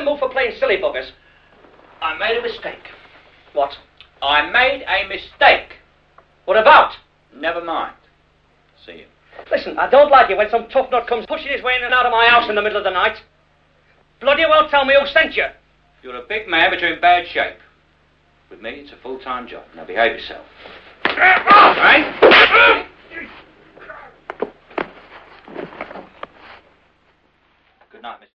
the mood for playing silly buggers. I made a mistake. What? I made a mistake. What about? Never mind. See you. Listen, I don't like it when some tough nut comes pushing his way in and out of my house in the middle of the night. Bloody well tell me who sent you. You're a big man, but you're in bad shape. With me, it's a full-time job. Now behave yourself. Right? Good night, Mr.